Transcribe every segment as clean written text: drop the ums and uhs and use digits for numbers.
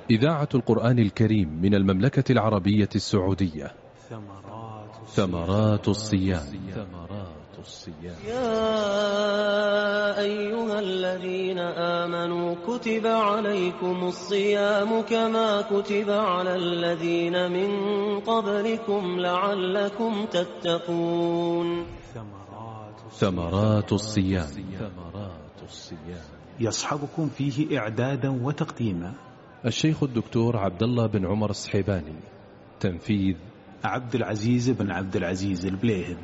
إذاعة القرآن الكريم من المملكة العربية السعودية. ثمرات الصيام. يا أيها الذين آمنوا كتب عليكم الصيام كما كتب على الذين من قبلكم لعلكم تتقون. ثمرات الصيام. يصحبكم فيه إعدادا وتقديما الشيخ الدكتور عبد الله بن عمر السحيباني. تنفيذ عبد العزيز بن عبد العزيز البليهد.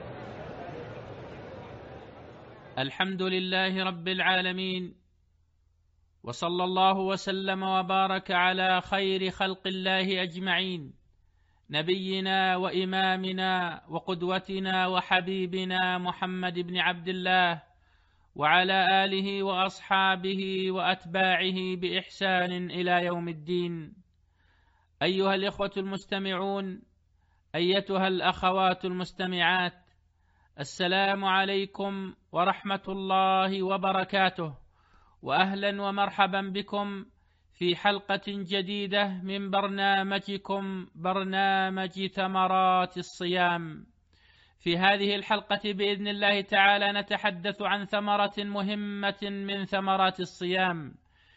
الحمد لله رب العالمين، وصلى الله وسلم وبارك على خير خلق الله أجمعين، نبينا وإمامنا وقدوتنا وحبيبنا محمد بن عبد الله، وعلى آله وأصحابه وأتباعه بإحسان إلى يوم الدين. أيها الإخوة المستمعون، أيتها الأخوات المستمعات، السلام عليكم ورحمة الله وبركاته، وأهلا ومرحبا بكم في حلقة جديدة من برنامجكم برنامج ثمرات الصيام. في هذه الحلقة بإذن الله تعالى نتحدث عن ثمرة مهمة من ثمرات الصيام،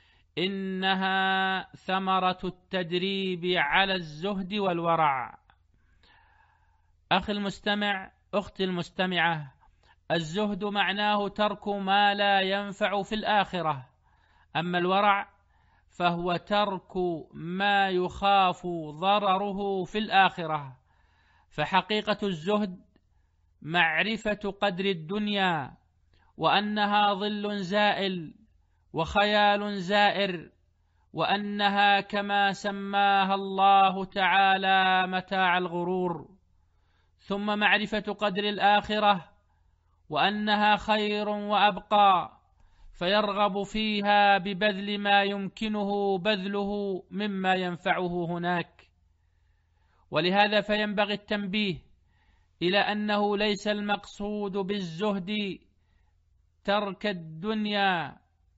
إنها ثمرة التدريب على الزهد والورع. أخي المستمع، أختي المستمعة، الزهد معناه ترك ما لا ينفع في الآخرة، أما الورع فهو ترك ما يخاف ضرره في الآخرة. فحقيقة الزهد معرفة قدر الدنيا، وأنها ظل زائل وخيال زائر، وأنها كما سماها الله تعالى متاع الغرور. ثم معرفة قدر الآخرة، وأنها خير وأبقى، فيرغب فيها ببذل ما يمكنه بذله مما ينفعه هناك. ولهذا فينبغي التنبيه إلى أنه ليس المقصود بالزهد ترك الدنيا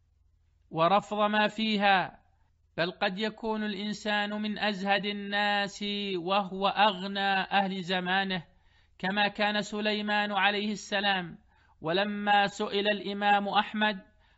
ورفض ما فيها، بل قد يكون الإنسان من أزهد الناس وهو أغنى أهل زمانه، كما كان سليمان عليه السلام. ولما سئل الإمام أحمد: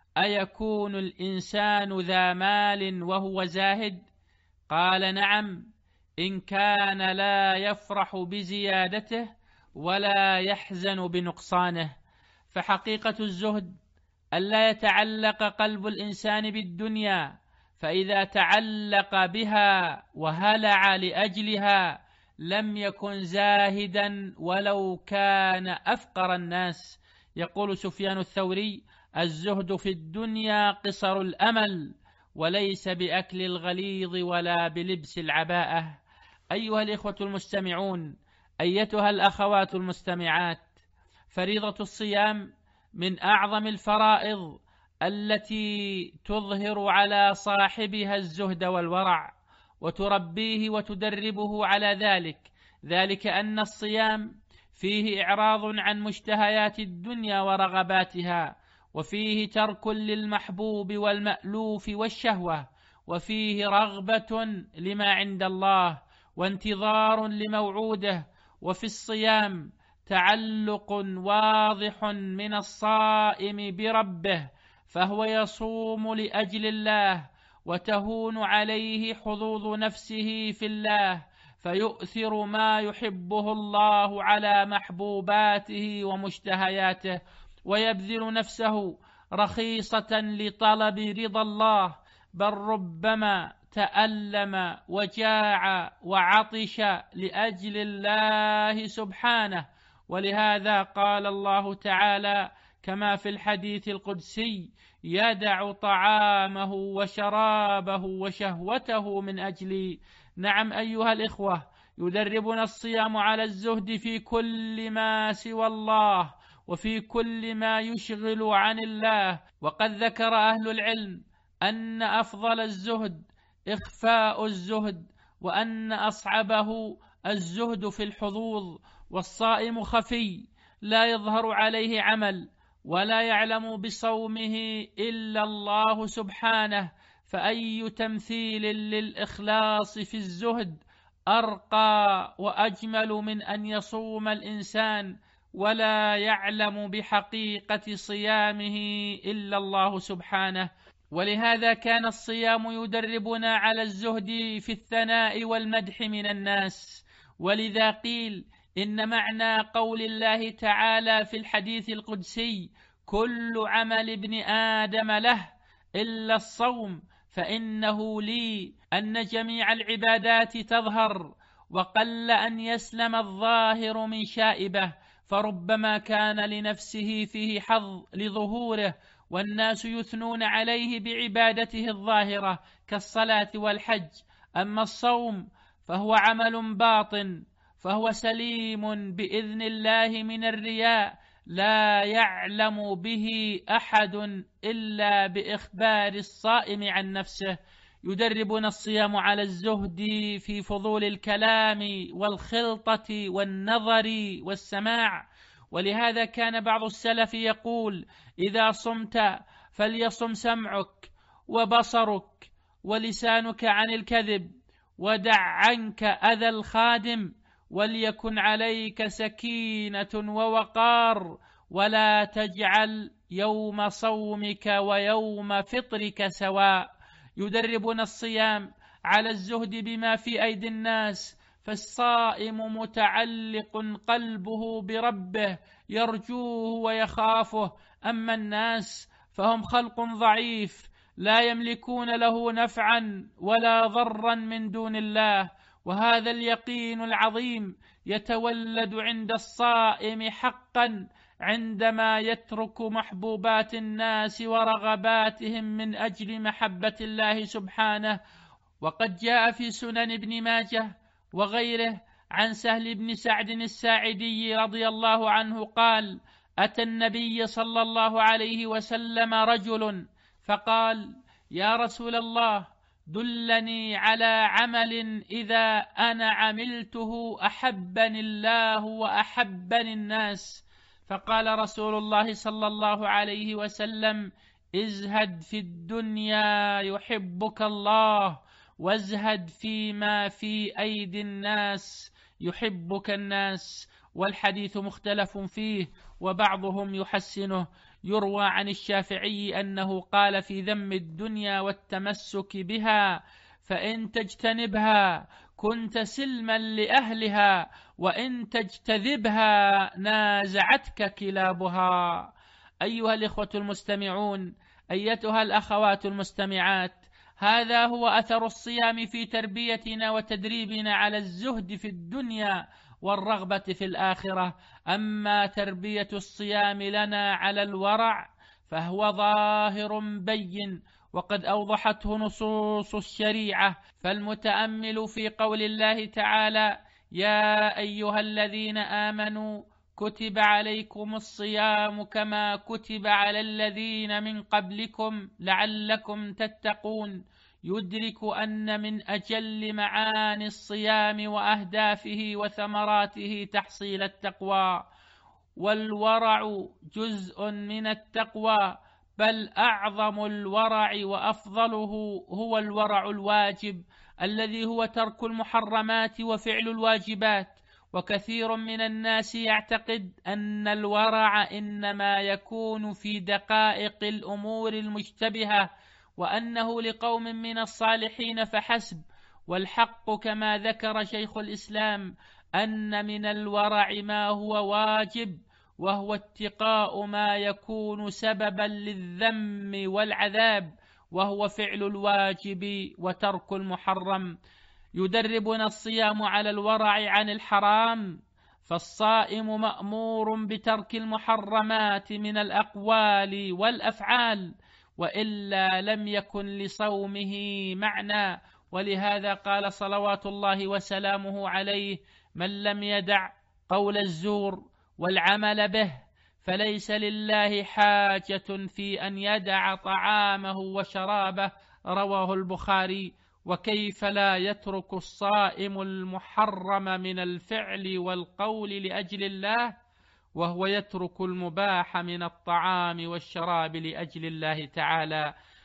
أيكون الإنسان ذا مال وهو زاهد؟ قال: نعم، إن كان لا يفرح بزيادته ولا يحزن بنقصانه. فحقيقة الزهد ألا يتعلق قلب الإنسان بالدنيا، فإذا تعلق بها وهلع لأجلها لم يكن زاهدا ولو كان أفقر الناس. يقول سفيان الثوري: الزهد في الدنيا قصر الأمل، وليس بأكل الغليظ ولا بلبس العباءة. أيها الإخوة المستمعون، أيتها الأخوات المستمعات، فريضة الصيام من أعظم الفرائض التي تظهر على صاحبها الزهد والورع، وتربيه وتدربه على ذلك أن الصيام فيه إعراض عن مشتهيات الدنيا ورغباتها، وفيه ترك للمحبوب والمألوف والشهوة، وفيه رغبة لما عند الله وانتظار لموعوده. وفي الصيام تعلق واضح من الصائم بربه، فهو يصوم لأجل الله، وتهون عليه حظوظ نفسه في الله، فيؤثر ما يحبه الله على محبوباته ومشتهياته، ويبذل نفسه رخيصة لطلب رضا الله، بل ربما تألم وجاع وعطش لأجل الله سبحانه. ولهذا قال الله تعالى كما في الحديث القدسي: يدع طعامه وشرابه وشهوته من أجلي. نعم أيها الإخوة، يدربنا الصيام على الزهد في كل ما سوى الله، وفي كل ما يشغل عن الله. وقد ذكر أهل العلم أن أفضل الزهد إخفاء الزهد، وأن أصعبه الزهد في الحظوظ. والصائم خفي، لا يظهر عليه عمل، ولا يعلم بصومه إلا الله سبحانه، فأي تمثيل للإخلاص في الزهد أرقى وأجمل من أن يصوم الإنسان ولا يعلم بحقيقة صيامه إلا الله سبحانه. ولهذا كان الصيام يدربنا على الزهد في الثناء والمدح من الناس. ولذا قيل إن معنى قول الله تعالى في الحديث القدسي: كل عمل ابن آدم له إلا الصوم فإنه لي، أن جميع العبادات تظهر وقل أن يسلم الظاهر من شائبه، فربما كان لنفسه فيه حظ لظهوره والناس يثنون عليه بعبادته الظاهرة كالصلاة والحج. أما الصوم فهو عمل باطن، فهو سليم بإذن الله من الرياء، لا يعلم به أحد إلا بإخبار الصائم عن نفسه. يدربنا الصيام على الزهد في فضول الكلام والخلطة والنظر والسماع. ولهذا كان بعض السلف يقول: إذا صمت فليصم سمعك وبصرك ولسانك عن الكذب، ودع عنك أذى الخادم، وليكن عليك سكينة ووقار، ولا تجعل يوم صومك ويوم فطرك سواء. يدربنا الصيام على الزهد بما في أيدي الناس، فالصائم متعلق قلبه بربه يرجوه ويخافه. أما الناس فهم خلق ضعيف لا يملكون له نفعا ولا ضرا من دون الله، وهذا اليقين العظيم يتولد عند الصائم حقا عندما يترك محبوبات الناس ورغباتهم من أجل محبة الله سبحانه. وقد جاء في سنن ابن ماجه وغيره عن سهل بن سعد الساعدي رضي الله عنه قال: أتى النبي صلى الله عليه وسلم رجل فقال: يا رسول الله، دلني على عمل إذا أنا عملته أحبني الله وأحبني الناس. فقال رسول الله صلى الله عليه وسلم: ازهد في الدنيا يحبك الله، وازهد فيما في أيدي الناس يحبك الناس. والحديث مختلف فيه وبعضهم يحسنه. يروى عن الشافعي أنه قال في ذم الدنيا والتمسك بها: فإن تجتنبها كنت سلما لأهلها، وإن تجتذبها نازعتك كلابها. أيها الإخوة المستمعون، أيتها الأخوات المستمعات، هذا هو أثر الصيام في تربيتنا وتدريبنا على الزهد في الدنيا والرغبة في الآخرة. أما تربية الصيام لنا على الورع فهو ظاهر بين، وقد أوضحته نصوص الشريعة. فالمتأمل في قول الله تعالى: يا أيها الذين آمنوا كتب عليكم الصيام كما كتب على الذين من قبلكم لعلكم تتقون، يدرك أن من أجل معاني الصيام وأهدافه وثمراته تحصيل التقوى. والورع جزء من التقوى، بل أعظم الورع وأفضله هو الورع الواجب الذي هو ترك المحرمات وفعل الواجبات. وكثير من الناس يعتقد أن الورع إنما يكون في دقائق الأمور المشتبهة، وأنه لقوم من الصالحين فحسب. والحق كما ذكر شيخ الإسلام أن من الورع ما هو واجب، وهو اتقاء ما يكون سببا للذم والعذاب، وهو فعل الواجب وترك المحرم. يدربنا الصيام على الورع عن الحرام، فالصائم مأمور بترك المحرمات من الأقوال والأفعال، وإلا لم يكن لصومه معنى. ولهذا قال صلوات الله وسلامه عليه: من لم يدع قول الزور والعمل به فليس لله حاجة في أن يدع طعامه وشرابه. رواه البخاري. وكيف لا يترك الصائم المحرم من الفعل والقول لأجل الله، وهو يترك المباح من الطعام والشراب لأجل الله تعالى؟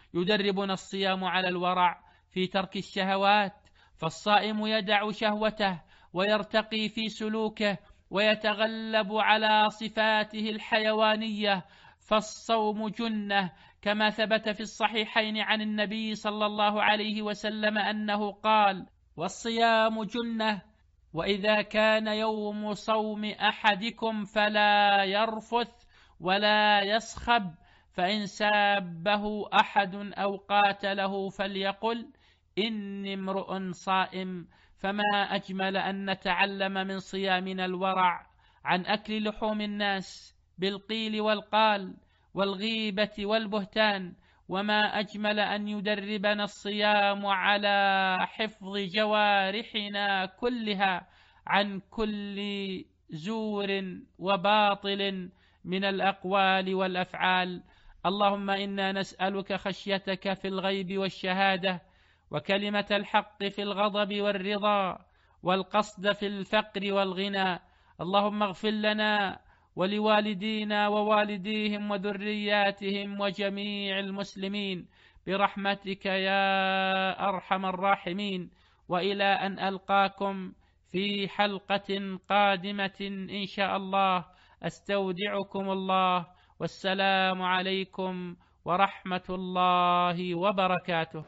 يدربنا الصيام على الورع في ترك الشهوات، فالصائم يدع شهوته ويرتقي في سلوكه ويتغلب على صفاته الحيوانية، فالصوم جنة، كما ثبت في الصحيحين عن النبي صلى الله عليه وسلم أنه قال: والصيام جنة، وإذا كان يوم صوم أحدكم فلا يرفث ولا يصخب، فإن سابه أحد أو قاتله فليقل إني امرؤ صائم. فما أجمل أن نتعلم من صيامنا الورع عن أكل لحوم الناس بالقيل والقال والغيبة والبهتان، وما أجمل أن يدربنا الصيام على حفظ جوارحنا كلها عن كل زور وباطل من الأقوال والأفعال. اللهم إنا نسألك خشيتك في الغيب والشهادة، وكلمة الحق في الغضب والرضا، والقصد في الفقر والغنى. اللهم اغفر لنا ولوالدينا ووالديهم وذرياتهم وجميع المسلمين برحمتك يا أرحم الراحمين. وإلى أن ألقاكم في حلقة قادمة إن شاء الله، أستودعكم الله، والسلام عليكم ورحمة الله وبركاته.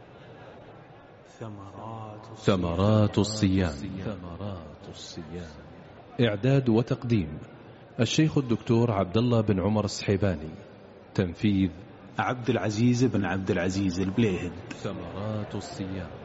ثمرات الصيام. إعداد وتقديم الشيخ الدكتور عبد الله بن عمر السحيباني. تنفيذ عبد العزيز بن عبد العزيز البليهد. ثمرات الصيام.